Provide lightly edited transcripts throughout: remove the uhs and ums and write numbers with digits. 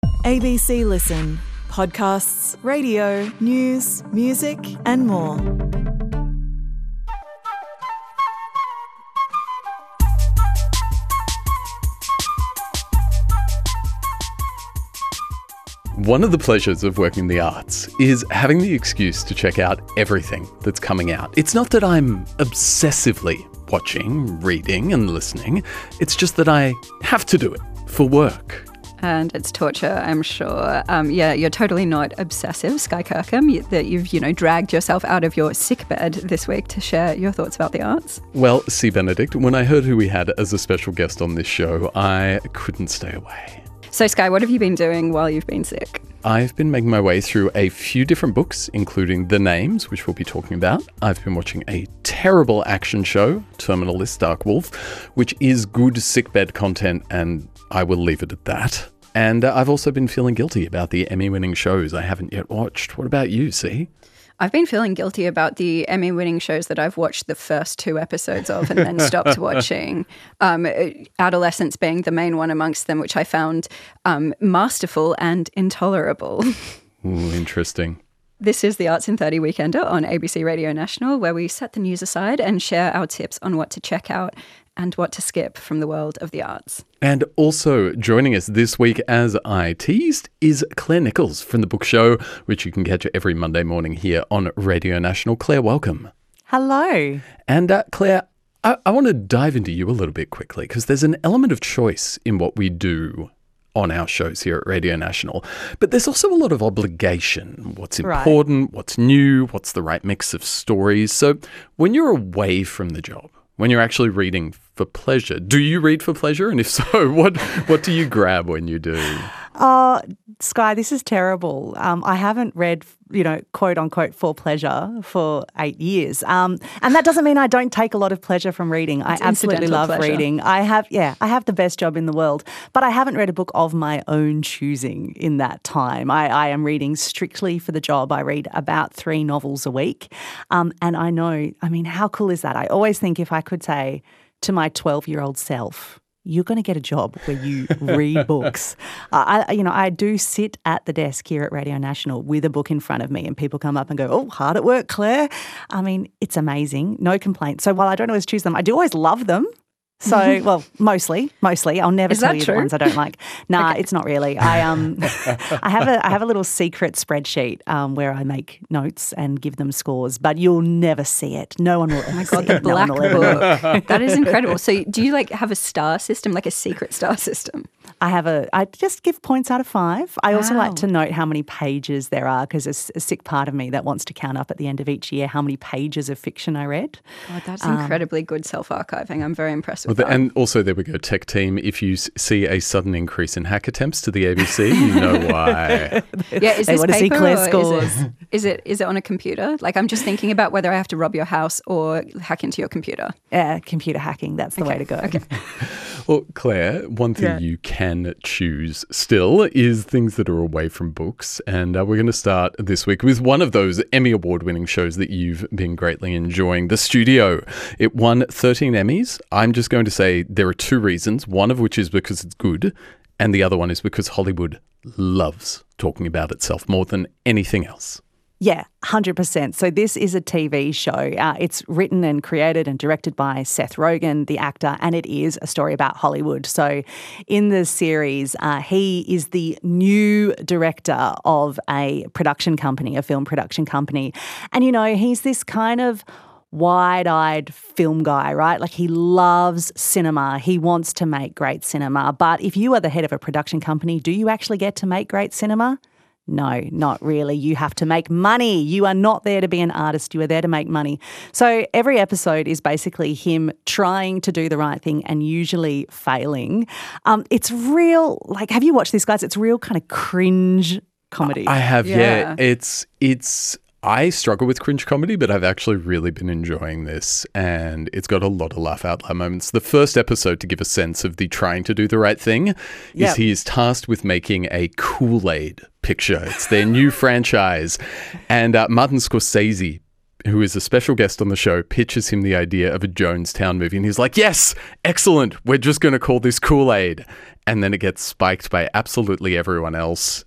ABC Listen. Podcasts, radio, news, music and more. One of the pleasures of working in the arts is having the excuse to check out everything that's coming out. It's not that I'm obsessively watching, reading and listening. It's just that I have to do it for work. And it's torture, I'm sure. You're totally not obsessive, Skye Kirkham, that you've, dragged yourself out of your sickbed this week to share your thoughts about the arts. Well, C. Benedict, when I heard who we had as a special guest on this show, I couldn't stay away. So, Skye, what have you been doing while you've been sick? I've been making my way through a few different books, including The Names, which we'll be talking about. I've been watching a terrible action show, Terminal List Dark Wolf, which is good sickbed content, and I will leave it at that. And I've also been feeling guilty about the Emmy-winning shows I haven't yet watched. What about you, C? I've been feeling guilty about the Emmy-winning shows that I've watched the first 2 episodes of and then stopped watching. Adolescence being the main one amongst them, which I found masterful and intolerable. Ooh, interesting. This is the Arts in 30 Weekender on ABC Radio National, where we set the news aside and share our tips on what to check out and what to skip from the world of the arts. And also joining us this week, as I teased, is Claire Nichols from The Book Show, which you can catch every Monday morning here on Radio National. Claire, welcome. Hello. And Claire, I want to dive into you a little bit quickly because there's an element of choice in what we do on our shows here at Radio National. But there's also a lot of obligation. What's important, what's new, what's the right mix of stories. So when you're away from the job, when you're actually reading for pleasure, do you read for pleasure? And if so, what do you grab when you do? Skye, this is terrible. I haven't read, quote unquote, for pleasure for 8 years. And that doesn't mean I don't take a lot of pleasure from reading. I absolutely love reading. I have the best job in the world, but I haven't read a book of my own choosing in that time. I am reading strictly for the job. I read about 3 novels a week. And I know, how cool is that? I always think if I could say to my 12-year-old self, you're going to get a job where you read books. I do sit at the desk here at Radio National with a book in front of me and people come up and go, oh, hard at work, Claire. It's amazing. No complaints. So while I don't always choose them, I do always love them. So, well, mostly. I'll never tell you the ones I don't like. Nah, okay. It's not really. I have a little secret spreadsheet where I make notes and give them scores, but you'll never see it. No one will ever see it. The black book. That is incredible. So do you have a star system, like a secret star system? I just give points out of 5. I also like to note how many pages there are because there's a sick part of me that wants to count up at the end of each year how many pages of fiction I read. Oh, that's incredibly good self-archiving. I'm very impressed with that. And also, there we go, tech team, if you see a sudden increase in hack attempts to the ABC, you know why. Yeah, is this paper see Claire scores. Is it on a computer? I'm just thinking about whether I have to rob your house or hack into your computer. Yeah, computer hacking, that's the way to go. Okay. Well, Claire, one thing you can choose still is things that are away from books. And we're going to start this week with one of those Emmy Award-winning shows that you've been greatly enjoying, The Studio. It won 13 Emmys. I'm just going to say there are 2 reasons, one of which is because it's good, and the other one is because Hollywood loves talking about itself more than anything else. Yeah, 100%. So this is a TV show. It's written and created and directed by Seth Rogen, the actor, and it is a story about Hollywood. So in the series, he is the new director of a production company, a film production company. And, he's this kind of wide-eyed film guy, right? He loves cinema. He wants to make great cinema. But if you are the head of a production company, do you actually get to make great cinema? No, not really. You have to make money. You are not there to be an artist. You are there to make money. So every episode is basically him trying to do the right thing and usually failing. It's real, have you watched this, guys? It's real kind of cringe comedy. I have, yeah. I struggle with cringe comedy, but I've actually really been enjoying this, and it's got a lot of laugh out loud moments. The first episode, to give a sense of the trying to do the right thing, is he is tasked with making a Kool-Aid picture. It's their new franchise, and Martin Scorsese who is a special guest on the show, pitches him the idea of a Jonestown movie. And he's like, yes, excellent. We're just going to call this Kool-Aid. And then it gets spiked by absolutely everyone else.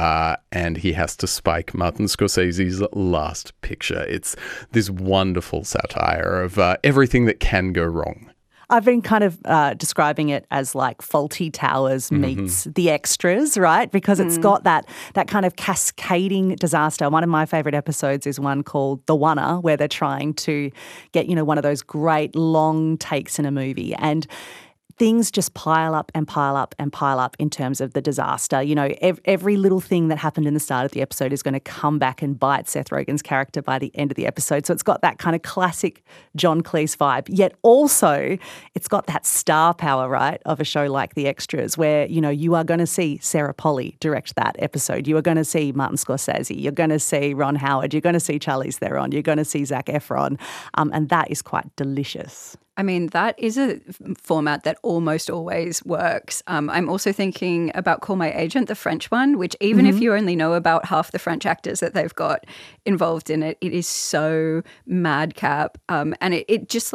And he has to spike Martin Scorsese's Last Picture. It's this wonderful satire of everything that can go wrong. I've been kind of describing it as like Fawlty Towers meets The Extras, right? Because it's got that kind of cascading disaster. One of my favourite episodes is one called The Oneer, where they're trying to get, one of those great long takes in a movie. And things just pile up and pile up and pile up in terms of the disaster. Every little thing that happened in the start of the episode is going to come back and bite Seth Rogen's character by the end of the episode. So it's got that kind of classic John Cleese vibe, yet also it's got that star power, right, of a show like The Extras where, you are going to see Sarah Polley direct that episode. You are going to see Martin Scorsese. You're going to see Ron Howard. You're going to see Charlize Theron. You're going to see Zac Efron. And that is quite delicious. I mean, that is a format that almost always works. I'm also thinking about Call My Agent, the French one, which even if you only know about half the French actors that they've got involved in it, it is so madcap. And it just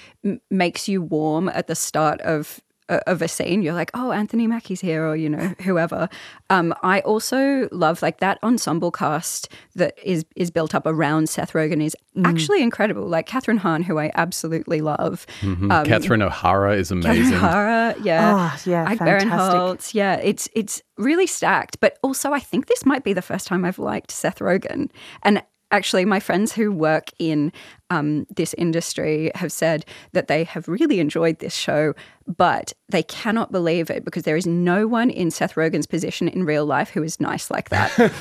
makes you warm at the start of a scene. You're like, oh, Anthony Mackie's here, or, whoever. I also love that ensemble cast that is built up around Seth Rogen is actually incredible. Like Kathryn Hahn, who I absolutely love. Catherine O'Hara is amazing. Catherine O'Hara, yeah. Oh, yeah, Ike fantastic. Barinholtz, yeah. It's really stacked. But also I think this might be the first time I've liked Seth Rogen. And actually, my friends who work in this industry have said that they have really enjoyed this show, but they cannot believe it because there is no one in Seth Rogen's position in real life who is nice like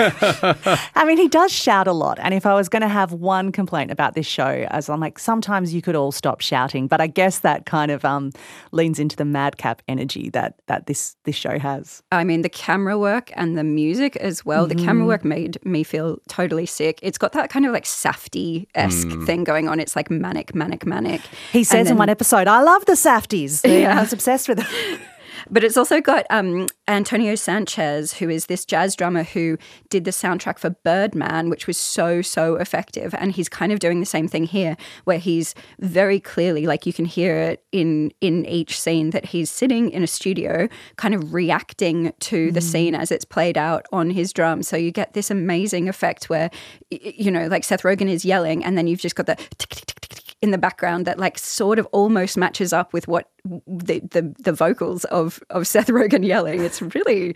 that. I mean, he does shout a lot. And if I was going to have one complaint about this show, as I'm like, sometimes you could all stop shouting. But I guess that kind of leans into the madcap energy that this show has. I mean, the camera work and the music as well. The camera work made me feel totally sick. It's got that kind of Safdie-esque thing going on. It's like manic. He says in one episode, I love the Safdies. I was obsessed with it. But it's also got Antonio Sanchez, who is this jazz drummer who did the soundtrack for Birdman, which was so, so effective. And he's kind of doing the same thing here, where he's very clearly, you can hear it in each scene, that he's sitting in a studio kind of reacting to the scene as it's played out on his drum. So you get this amazing effect where, Seth Rogen is yelling and then you've just got the tick, tick, tick, tick, tick in the background that sort of almost matches up with what the vocals of Seth Rogen yelling. It's really,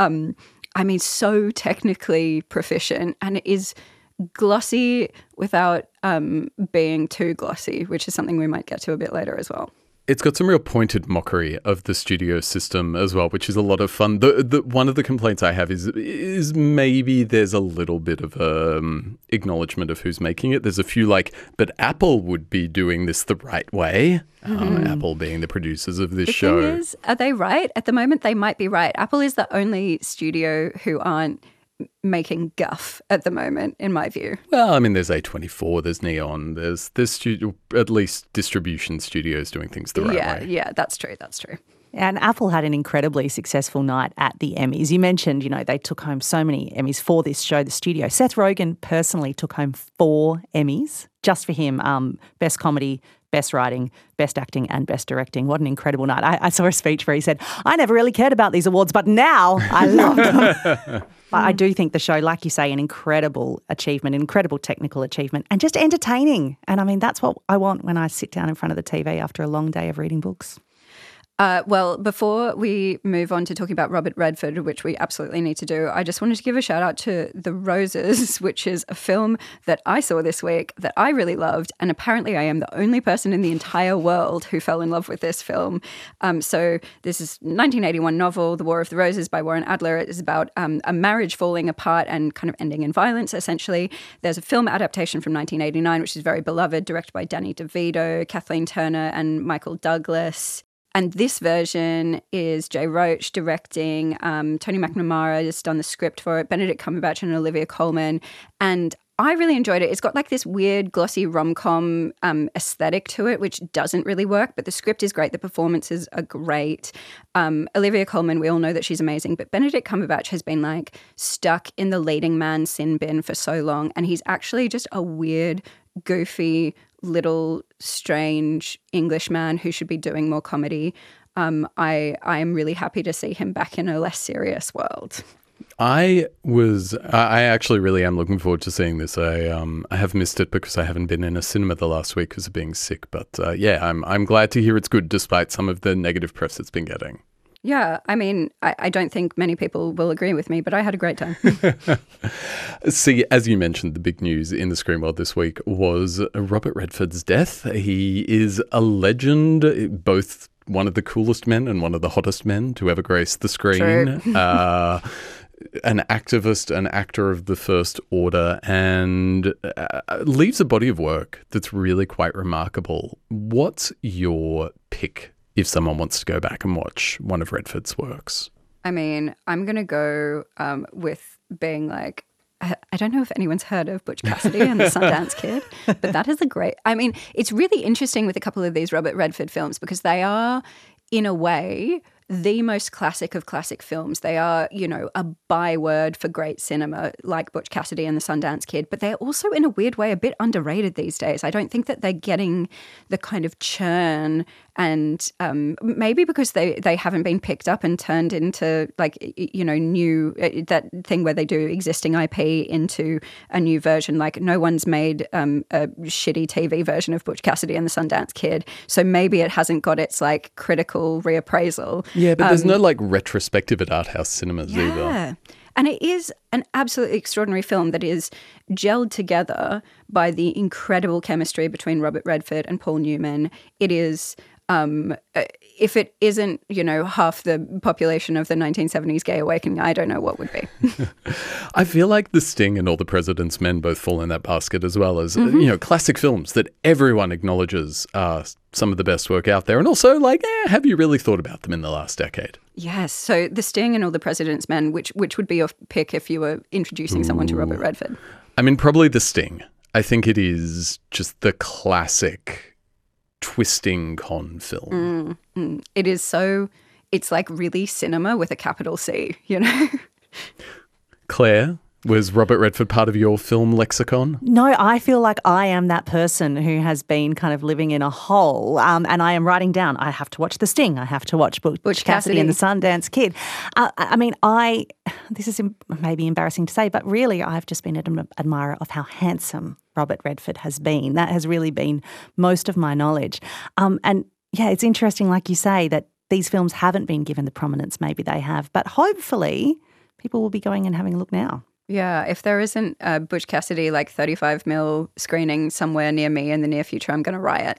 so technically proficient, and it is glossy without being too glossy, which is something we might get to a bit later as well. It's got some real pointed mockery of the studio system as well, which is a lot of fun. The one of the complaints I have is maybe there's a little bit of acknowledgement of who's making it. There's a few but Apple would be doing this the right way. Apple being the producers of this show. The thing is, are they right? At the moment, they might be right. Apple is the only studio who aren't making guff at the moment, in my view. Well, I mean, there's A24, there's Neon, there's at least distribution studios doing things the right way. Yeah, that's true. And Apple had an incredibly successful night at the Emmys. You mentioned, they took home so many Emmys for this show, the studio. Seth Rogen personally took home 4 Emmys just for him. Best Comedy, Best Writing, Best Acting and Best Directing. What an incredible night. I saw a speech where he said, I never really cared about these awards, but now I love them. But I do think the show, like you say, an incredible achievement, incredible technical achievement, and just entertaining. And I mean, that's what I want when I sit down in front of the TV after a long day of reading books. Well, before we move on to talking about Robert Redford, which we absolutely need to do, I just wanted to give a shout out to The Roses, which is a film that I saw this week that I really loved. And apparently I am the only person in the entire world who fell in love with this film. So this is 1981 novel, The War of the Roses by Warren Adler. It is about a marriage falling apart and kind of ending in violence, essentially. There's a film adaptation from 1989, which is very beloved, directed by Danny DeVito, Kathleen Turner and Michael Douglas. And this version is Jay Roach directing, Tony McNamara has done the script for it, Benedict Cumberbatch and Olivia Colman. And I really enjoyed it. It's got this weird glossy rom-com aesthetic to it, which doesn't really work, but the script is great. The performances are great. Olivia Colman, we all know that she's amazing, but Benedict Cumberbatch has been stuck in the leading man sin bin for so long, and he's actually just a weird goofy, little, strange Englishman who should be doing more comedy. I am really happy to see him back in a less serious world. I actually really am looking forward to seeing this. I have missed it because I haven't been in a cinema the last week because of being sick. But I'm glad to hear it's good despite some of the negative press it's been getting. Yeah, I mean, I don't think many people will agree with me, but I had a great time. See, as you mentioned, the big news in the screen world this week was Robert Redford's death. He is a legend, both one of the coolest men and one of the hottest men to ever grace the screen. An activist, an actor of the first order, and leaves a body of work that's really quite remarkable. What's your pick if someone wants to go back and watch one of Redford's works? I mean, I'm going to go with being like, I don't know if anyone's heard of Butch Cassidy and the Sundance Kid, but that is it's really interesting with a couple of these Robert Redford films because they are, in a way, the most classic of classic films. They are, a byword for great cinema, like Butch Cassidy and the Sundance Kid, but they're also, in a weird way, a bit underrated these days. I don't think that they're getting the kind of churn, and maybe because they haven't been picked up and turned into, new, that thing where they do existing IP into a new version. Like, no one's made a shitty TV version of Butch Cassidy and the Sundance Kid, so maybe it hasn't got its, critical reappraisal. Yeah, but there's no retrospective at art house cinemas either. And it is an absolutely extraordinary film that is gelled together by the incredible chemistry between Robert Redford and Paul Newman. It is, if it isn't, half the population of the 1970s gay awakening, I don't know what would be. I feel like The Sting and All the President's Men both fall in that basket, as well as, classic films that everyone acknowledges are some of the best work out there. And also, have you really thought about them in the last decade? Yes. So The Sting and All the President's Men, which would be your pick if you were introducing someone to Robert Redford? I mean, probably The Sting. I think it is just the classic twisting con film. It is it's really cinema with a capital C, Claire, was Robert Redford part of your film lexicon? No, I feel like I am that person who has been kind of living in a hole, and I am writing down, I have to watch The Sting, I have to watch Butch Cassidy and the Sundance Kid. This is maybe embarrassing to say, but really I've just been an admirer of how handsome Robert Redford has been. That has really been most of my knowledge. It's interesting, like you say, that these films haven't been given the prominence maybe they have, but hopefully people will be going and having a look now. Yeah, if there isn't a Butch Cassidy 35mm screening somewhere near me in the near future, I'm going to riot.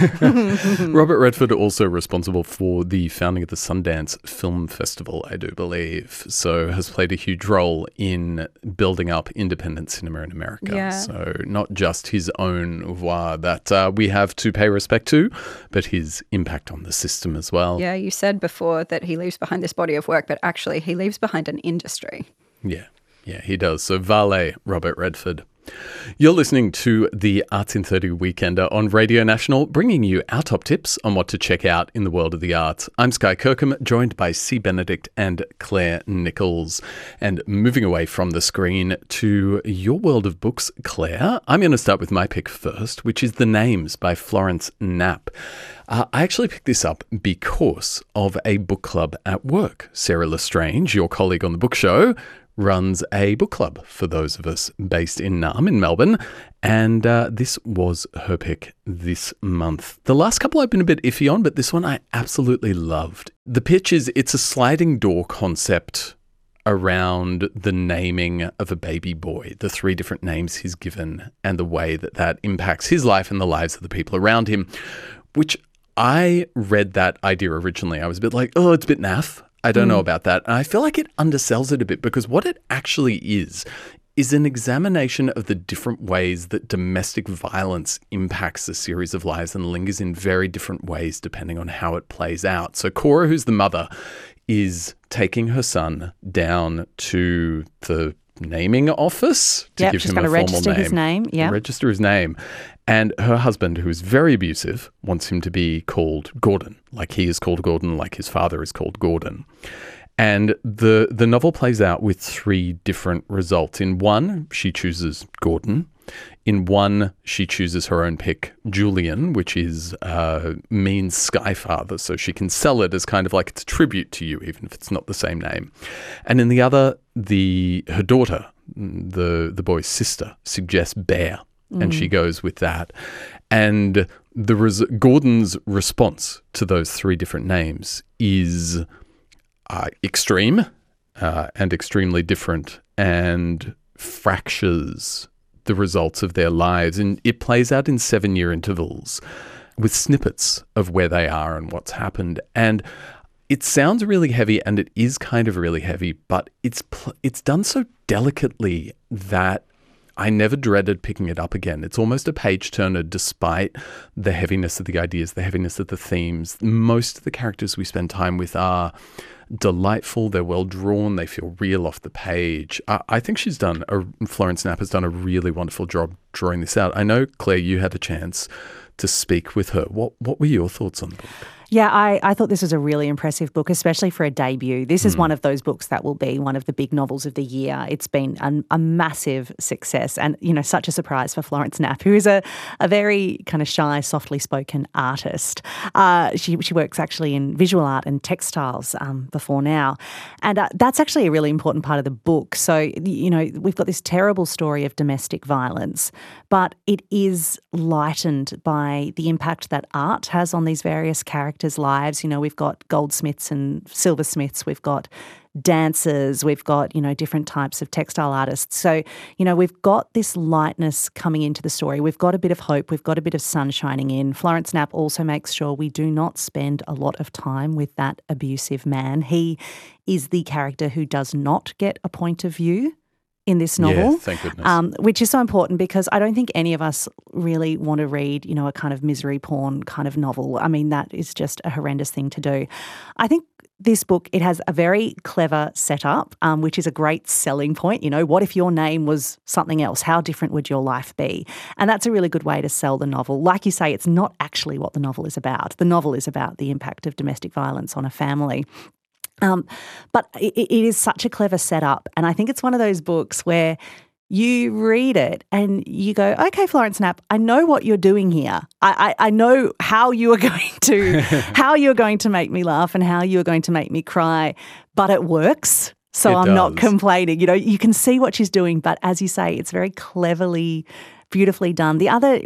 Robert Redford also responsible for the founding of the Sundance Film Festival, I do believe, so has played a huge role in building up independent cinema in America. Yeah. So not just his own oeuvre that we have to pay respect to, but his impact on the system as well. Yeah, you said before that he leaves behind this body of work, but actually he leaves behind an industry. Yeah, he does. So Vale, Robert Redford. You're listening to the Arts in 30 Weekender on Radio National, bringing you our top tips on what to check out in the world of the arts. I'm Sky Kirkham, joined by C. Benedict and Claire Nichols. And moving away from the screen to your world of books, Claire, I'm going to start with my pick first, which is The Names by Florence Knapp. I actually picked this up because of a book club at work. Sarah Lestrange, your colleague on the book show, runs a book club for those of us based in Naarm in Melbourne, and this was her pick this month. The last couple I've been a bit iffy on, but this one I absolutely loved. The pitch is it's a sliding door concept around the naming of a baby boy, the 3 different names he's given and the way that impacts his life and the lives of the people around him, which I read that idea originally. I was a bit like, oh, it's a bit naff. I don't know about that. And I feel like it undersells it a bit because what it actually is an examination of the different ways that domestic violence impacts a series of lives and lingers in very different ways depending on how it plays out. So Cora, who's the mother, is taking her son down to the naming office to give him a formal name. Register his name. Yeah. Register his name. And her husband, who is very abusive, wants him to be called Gordon, like he is called Gordon, like his father is called Gordon. And the novel plays out with 3 different results. In one, she chooses Gordon. In one, she chooses her own pick, Julian, which means Sky Father, so she can sell it as kind of like it's a tribute to you, even if it's not the same name. And in the other, her daughter, the boy's sister, suggests Bear, and she goes with that. And Gordon's response to those three different names is extreme and extremely different, and fractures the results of their lives. And it plays out in 7-year intervals with snippets of where they are and what's happened. And it sounds really heavy, and it is kind of really heavy, but it's done so delicately that I never dreaded picking it up again. It's almost a page-turner despite the heaviness of the ideas, the heaviness of the themes. Most of the characters we spend time with are delightful. They're well-drawn. They feel real off the page. I think Florence Knapp has done a really wonderful job drawing this out. I know, Claire, you had a chance to speak with her. What were your thoughts on the book? Yeah, I thought this was a really impressive book, especially for a debut. This is one of those books that will be one of the big novels of the year. It's been a massive success, and, such a surprise for Florence Knapp, who is a very kind of shy, softly spoken artist. She works actually in visual art and textiles before now. And that's actually a really important part of the book. So, we've got this terrible story of domestic violence, but it is lightened by the impact that art has on these various characters' lives. We've got goldsmiths and silversmiths, we've got dancers, we've got, different types of textile artists. So, we've got this lightness coming into the story. We've got a bit of hope. We've got a bit of sun shining in. Florence Knapp also makes sure we do not spend a lot of time with that abusive man. He is the character who does not get a point of view in this novel. Yeah, thank goodness. Which is so important, because I don't think any of us really want to read, a kind of misery porn kind of novel. I mean, that is just a horrendous thing to do. I think this book, it has a very clever setup, which is a great selling point. What if your name was something else? How different would your life be? And that's a really good way to sell the novel. Like you say, it's not actually what the novel is about. The novel is about the impact of domestic violence on a family. But it is such a clever setup, and I think it's one of those books where you read it and you go, okay, Florence Knapp, I know what you're doing here. I know how you are going to make me laugh and how you are going to make me cry, but it works. So I'm not complaining. You can see what she's doing, but as you say, it's very cleverly, beautifully done. The other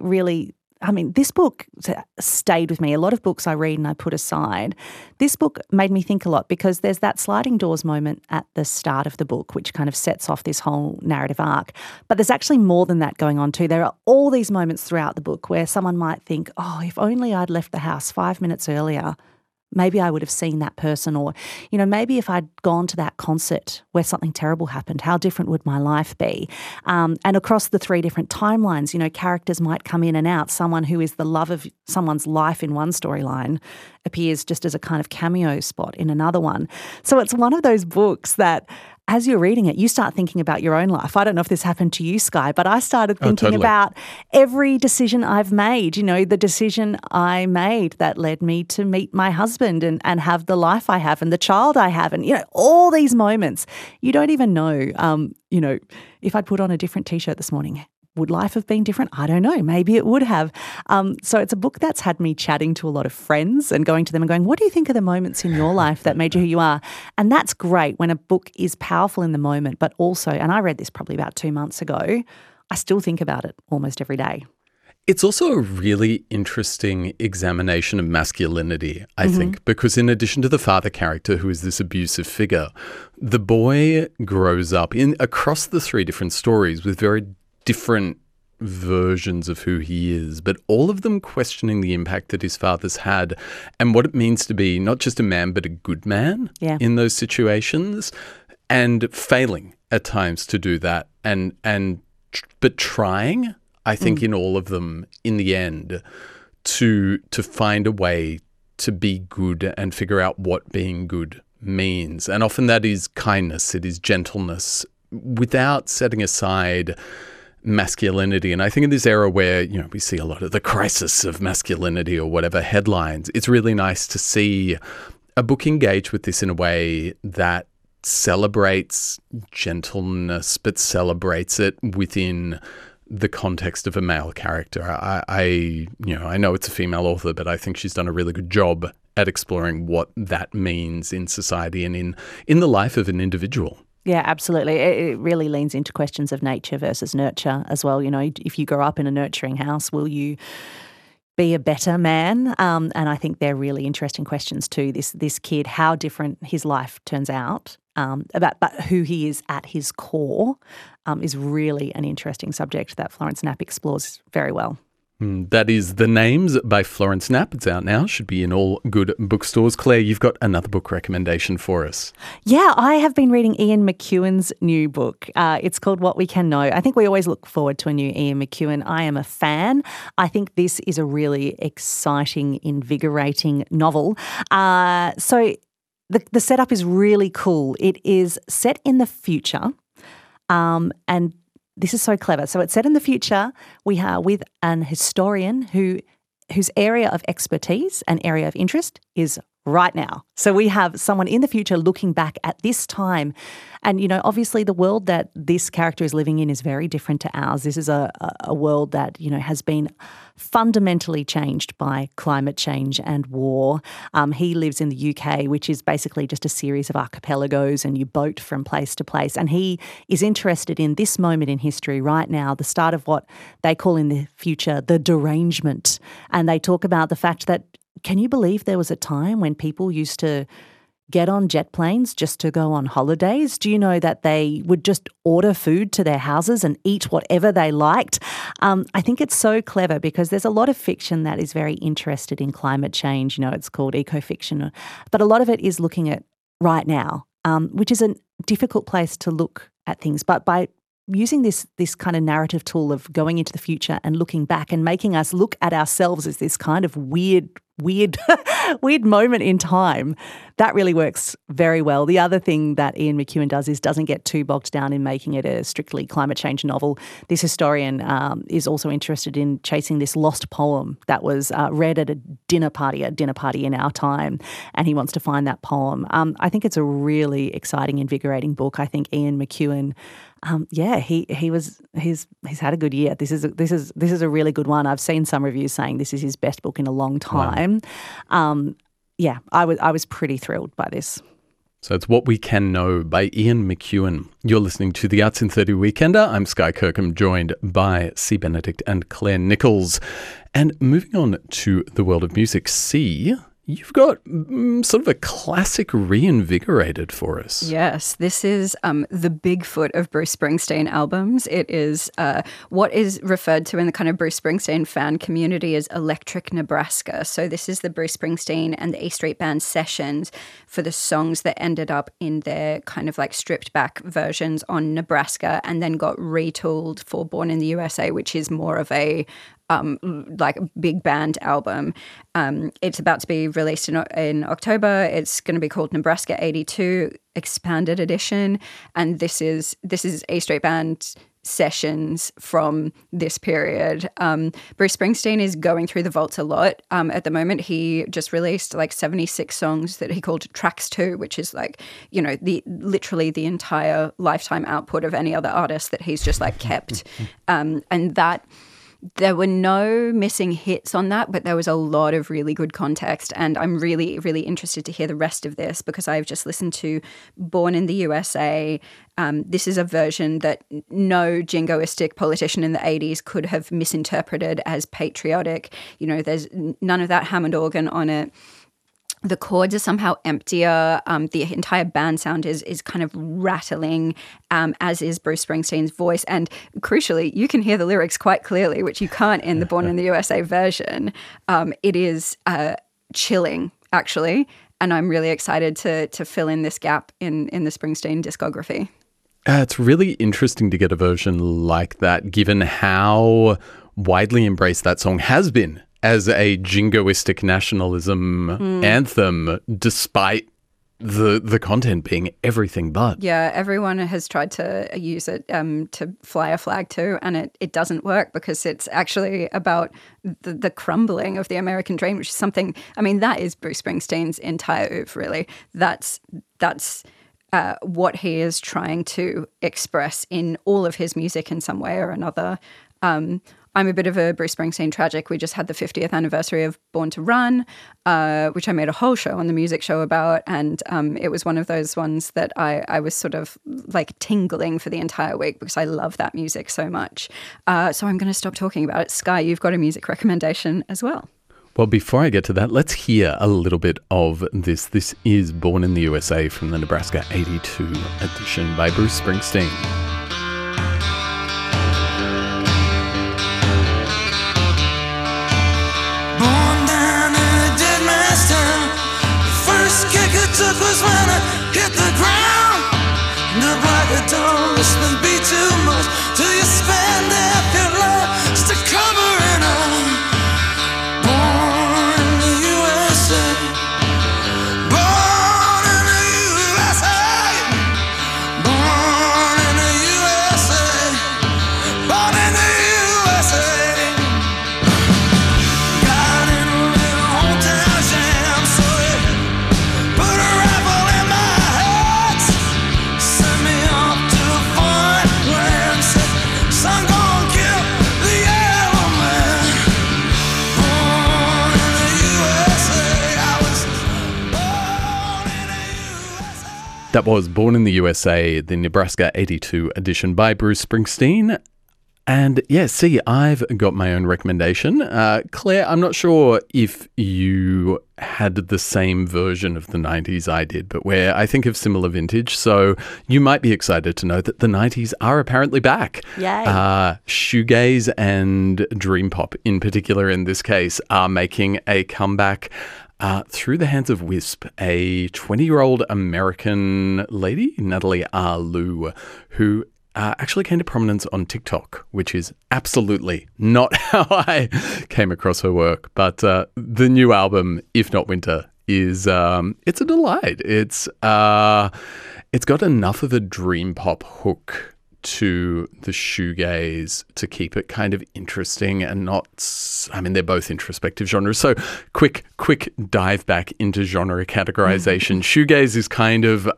this book stayed with me. A lot of books I read and I put aside. This book made me think a lot, because there's that sliding doors moment at the start of the book, which kind of sets off this whole narrative arc. But there's actually more than that going on too. There are all these moments throughout the book where someone might think, oh, if only I'd left the house 5 minutes earlier, maybe I would have seen that person. Or, maybe if I'd gone to that concert where something terrible happened, how different would my life be? And across the 3 different timelines, characters might come in and out. Someone who is the love of someone's life in one storyline appears just as a kind of cameo spot in another one. So it's one of those books that, as you're reading it, you start thinking about your own life. I don't know if this happened to you, Sky, but I started thinking about every decision I've made, the decision I made that led me to meet my husband and have the life I have and the child I have. And, all these moments, you don't even know, if I'd put on a different T-shirt this morning, would life have been different? I don't know. Maybe it would have. So it's a book that's had me chatting to a lot of friends and going to them and going, what do you think are the moments in your life that made you who you are? And that's great when a book is powerful in the moment, but also, and I read this probably about 2 months ago, I still think about it almost every day. It's also a really interesting examination of masculinity, I think, because in addition to the father character, who is this abusive figure, the boy grows up across the 3 different stories with very different versions of who he is, but all of them questioning the impact that his father's had and what it means to be not just a man, but a good man in those situations, and failing at times to do that, but trying, I think, in all of them, in the end, to find a way to be good and figure out what being good means. And often that is kindness, it is gentleness, without setting aside masculinity. And I think in this era where, we see a lot of the crisis of masculinity or whatever headlines, it's really nice to see a book engage with this in a way that celebrates gentleness, but celebrates it within the context of a male character. I know it's a female author, but I think she's done a really good job at exploring what that means in society and in the life of an individual. Yeah, absolutely. It really leans into questions of nature versus nurture as well. You know, if you grow up in a nurturing house, will you be a better man? And I think they're really interesting questions too. This kid, how different his life turns out, but who he is at his core, is really an interesting subject that Florence Knapp explores very well. That is The Names by Florence Knapp. It's out now. Should be in all good bookstores. Claire, you've got another book recommendation for us. Yeah, I have been reading Ian McEwan's new book. It's called What We Can Know. I think we always look forward to a new Ian McEwan. I am a fan. I think this is a really exciting, invigorating novel. So the setup is really cool. It is set in the future, and this is so clever. So it's set in the future. We are with an historian whose area of expertise and area of interest is right now. So we have someone in the future looking back at this time. And, you know, obviously the world that this character is living in is very different to ours. This is a world that, you know, has been fundamentally changed by climate change and war. He lives in the UK, which is basically just a series of archipelagos and you boat from place to place. And he is interested in this moment in history right now, the start of what they call in the future the derangement. And they talk about the fact that, can you believe there was a time when people used to get on jet planes just to go on holidays? Do you know that they would just order food to their houses and eat whatever they liked? I think it's so clever because there's a lot of fiction that is very interested in climate change. You know, it's called eco-fiction. But a lot of it is looking at right now, which is a difficult place to look at things. But by using this kind of narrative tool of going into the future and looking back and making us look at ourselves as this kind of weird moment in time, that really works very well. The other thing that Ian McEwan does is doesn't get too bogged down in making it a strictly climate change novel. This historian is also interested in chasing this lost poem that was read at a dinner party in our time, and he wants to find that poem. I think it's a really exciting, invigorating book. I think Ian McEwan, he's had a good year. This is a really good one. I've seen some reviews saying this is his best book in a long time. Wow. I was pretty thrilled by this. So it's What We Can Know by Ian McEwan. You're listening to the Arts in 30 Weekender. I'm Sky Kirkham, joined by C. Benedict and Claire Nichols. And moving on to the world of music, C, you've got sort of a classic reinvigorated for us. Yes, this is the Bigfoot of Bruce Springsteen albums. It is what is referred to in the kind of Bruce Springsteen fan community as Electric Nebraska. So this is the Bruce Springsteen and the E Street Band sessions for the songs that ended up in their kind of like stripped back versions on Nebraska and then got retooled for Born in the USA, which is more of a like a big band album. It's about to be released in October. It's going to be called Nebraska 82 Expanded Edition, and this is A Street Band sessions from this period. Bruce Springsteen is going through the vaults a lot at the moment. He just released like 76 songs that he called Tracks 2, which is like, you know, literally the entire lifetime output of any other artist that he's just like kept, and that. There were no missing hits on that, but there was a lot of really good context. And I'm really, really interested to hear the rest of this because I've just listened to Born in the USA. This is a version that no jingoistic politician in the 80s could have misinterpreted as patriotic. You know, there's none of that Hammond organ on it. The chords are somehow emptier. The entire band sound is kind of rattling, as is Bruce Springsteen's voice. And crucially, you can hear the lyrics quite clearly, which you can't in the Born in the USA version. It is chilling, actually. And I'm really excited to fill in this gap in the Springsteen discography. It's really interesting to get a version like that, given how widely embraced that song has been as a jingoistic nationalism anthem, despite the content being everything but. Yeah, everyone has tried to use it to fly a flag too, and it doesn't work because it's actually about the crumbling of the American dream, which is something, I mean, that is Bruce Springsteen's entire oeuvre, really. That's what he is trying to express in all of his music in some way or another. I'm a bit of a Bruce Springsteen tragic. We just had the 50th anniversary of Born to Run, which I made a whole show on the music show about. And it was one of those ones that I was sort of like tingling for the entire week because I love that music so much. So I'm going to stop talking about it. Sky, you've got a music recommendation as well. Well, before I get to that, let's hear a little bit of this. This is Born in the USA from the Nebraska 82 edition by Bruce Springsteen. Took was when I hit the ground. The black don't listen be too much till you spend half your life just to cover it up. Born in the USA. Born in the USA. Born in the USA. Born in the USA. Got in a little hometown jam, so it put a rifle in my head, sent me off to a foreign land, said, son, gon' kill the yellow man. Born in the USA, I was born in the USA. That was Born in the USA, the Nebraska 82 edition by Bruce Springsteen. And yeah, see, I've got my own recommendation. Claire, I'm not sure if you had the same version of the 90s I did, but we're, I think, of similar vintage. So you might be excited to know that the 90s are apparently back. Yay. Shoegaze and dream pop, in particular in this case, are making a comeback through the hands of Wisp, a 20-year-old American lady, Natalie R. Liu, who actually came to prominence on TikTok, which is absolutely not how I came across her work. But the new album, If Not Winter, is it's a delight. It's got enough of a dream pop hook to the shoegaze to keep it kind of interesting and not, I mean, they're both introspective genres. So quick dive back into genre categorization. Shoegaze is kind of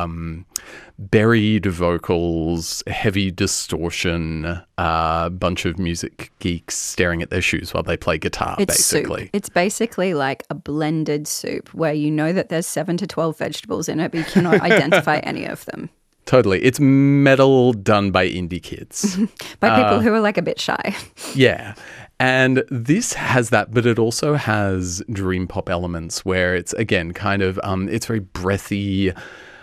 buried vocals, heavy distortion, a bunch of music geeks staring at their shoes while they play guitar, basically. Soup. It's basically like a blended soup where you know that there's 7 to 12 vegetables in it, but you cannot identify any of them. Totally. It's metal done by indie kids. By people who are like a bit shy. Yeah. And this has that, but it also has dream pop elements where it's, again, kind of, it's very breathy,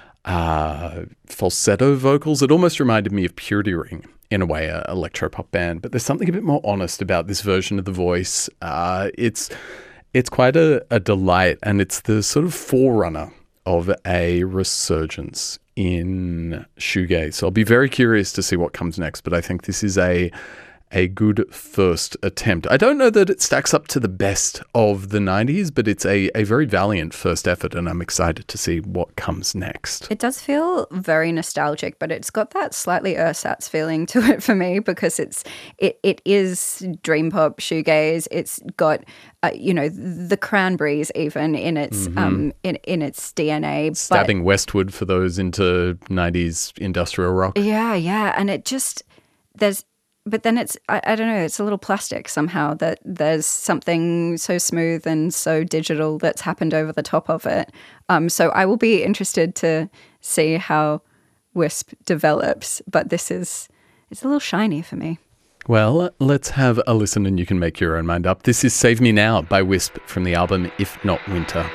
falsetto vocals. It almost reminded me of Purity Ring in a way, an electropop band, but there's something a bit more honest about this version of the voice. It's quite a delight, and it's the sort of forerunner of a resurgence in shoegaze. So I'll be very curious to see what comes next, but I think this is a good first attempt. I don't know that it stacks up to the best of the 90s, but it's a very valiant first effort, and I'm excited to see what comes next. It does feel very nostalgic, but it's got that slightly ersatz feeling to it for me because it is dream pop shoegaze. It's got the Cranberries even in its in its DNA, stabbing westward for those into 90s industrial rock. Yeah, and it just But then it's, I don't know, it's a little plastic somehow that there's something so smooth and so digital that's happened over the top of it. So I will be interested to see how Wisp develops, but it's a little shiny for me. Well, let's have a listen and you can make your own mind up. This is Save Me Now by Wisp from the album If Not Winter.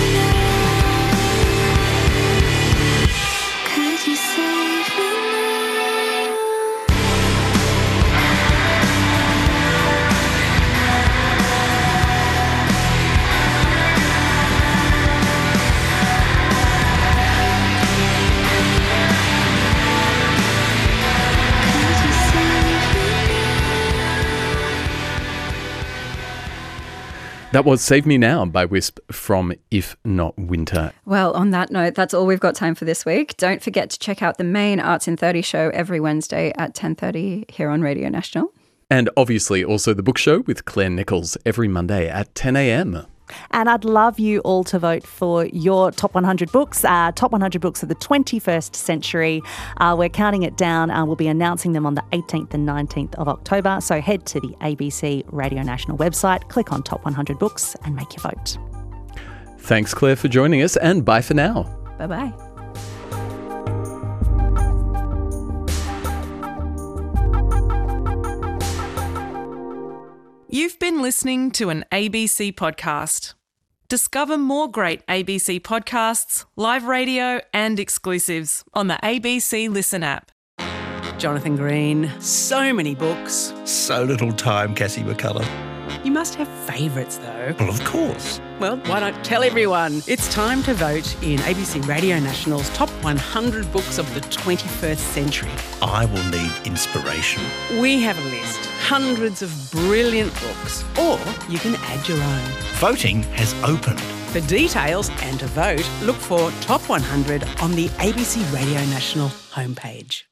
Could you save me now? That was Save Me Now by Wisp from If Not Winter. Well, on that note, that's all we've got time for this week. Don't forget to check out the main Arts in 30 show every Wednesday at 10:30 here on Radio National. And obviously also the book show with Claire Nichols every Monday at 10 a.m. And I'd love you all to vote for your top 100 books, top 100 books of the 21st century. We're counting it down. We'll be announcing them on the 18th and 19th of October. So head to the ABC Radio National website, click on Top 100 Books and make your vote. Thanks, Claire, for joining us, and bye for now. Bye-bye. You've been listening to an ABC podcast. Discover more great ABC podcasts, live radio and exclusives on the ABC Listen app. Jonathan Green, so many books. So little time, Cassie McCullough. You must have favourites though. Well, of course. Well, why not tell everyone? It's time to vote in ABC Radio National's top 100 books of the 21st century. I will need inspiration. We have a list, hundreds of brilliant books, or you can add your own. Voting has opened. For details and to vote, look for Top 100 on the ABC Radio National homepage.